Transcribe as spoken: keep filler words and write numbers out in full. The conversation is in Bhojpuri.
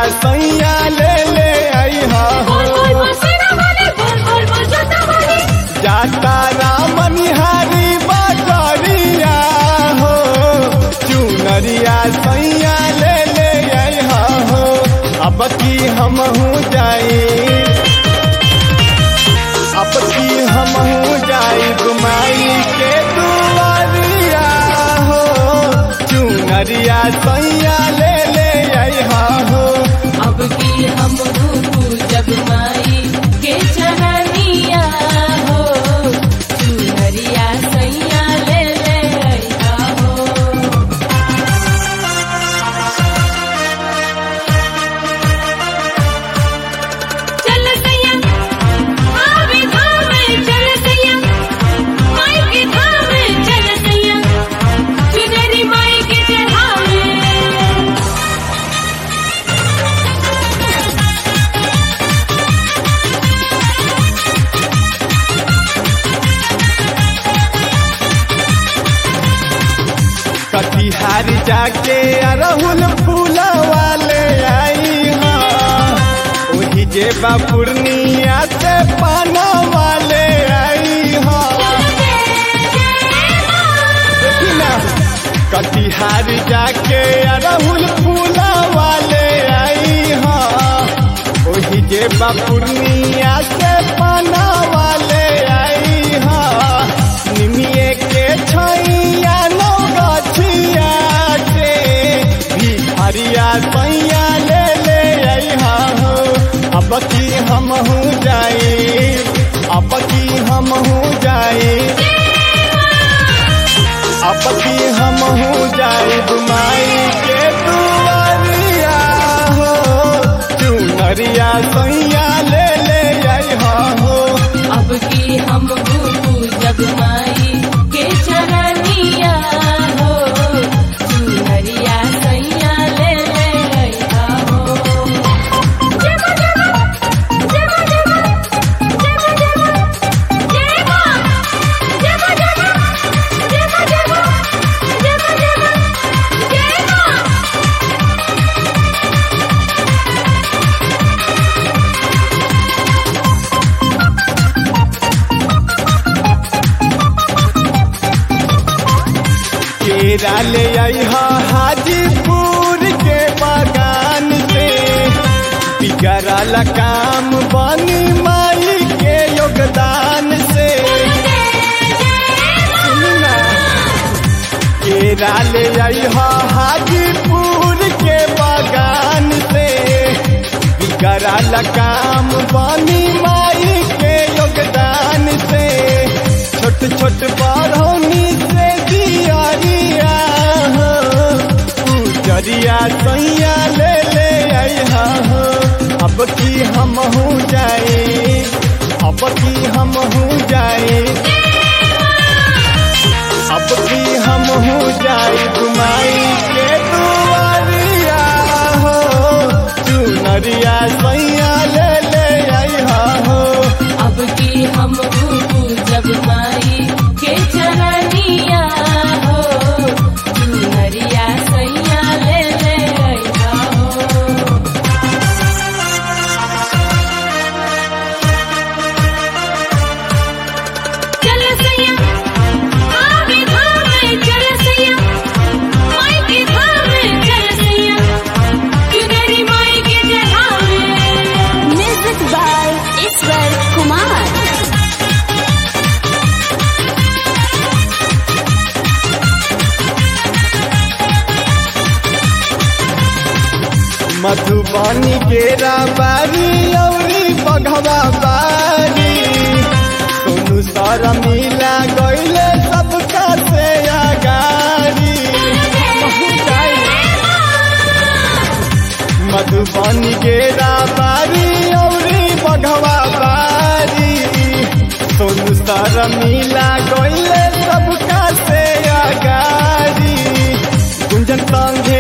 सैया ले ले आई हो जाता रामनिहारी बकरिया हो चुनरिया सैया ले ले आई हो अब की हमहू जाई अब की हमहू जाई गुमाई के दुआरिया हो चुनरिया सैया ले ले आई हो अब की हम जब माई के चरनिया हो चुनरिया सैया ले ले आइया हो चल सैया आवे धामे चल सैया माई के धामे चल सैया चुनरी माई के चढ़ावे कटिहार जाके अरहुल फूला वाले आई हाँ वही जेबा पूर्णिया से पाना वाले आई हाँ देखी ना कटिहार जाके अरहुल फूला वाले आई हाँ वही जेबा पूर्णिया से पाना वाले आई हाँ निमिये के छैया हरिया सैया ले ले आई हो अब की हमहू जाई अब की हमहू जाई अब की हमहू जाई बुमाई के दुआरिया हो चुनरिया सैया ले ले आई हो अब की हम जब माई के चरनिया हो चुनरिया सैया ले ले आइया हो जब जब जब जब जब जब जेबा जब जब जब जब जब जब जेबा केरा ले आई हो हाजीपुर के बागान से बिगड़ल काम बनी माई के योगदान से सुनना केरा ले आई हो हाजीपुर के बागान से बिगड़ल काम बनी माई के योगदान से छोट छोट बरौनी से दियारिया हो चुनरिया सैया ले ले आई हो अब की हमहू जाए अब की हमहू जाए अब की हमहू जाए घुमाई के दुआरिया हो चुनरिया सैया ले ले आई हो अब की हम जब माई के चरनिया हो चुनरिया सैया ले ले आइया हो चल सैया आवे धामे चल सैया माई के धामे चल सैया चुनरी माई के चढ़ावे म्यूजिक बाय ईश्वर कुमार मधुबनी के राबारी औरी बघवा बारी सोनू सर मिला गईले सबका से आगारी मधुबनी के राबारी औरी बघवा बारी सोनू सर मिला गईले सबका से आगारी गुंजन संगे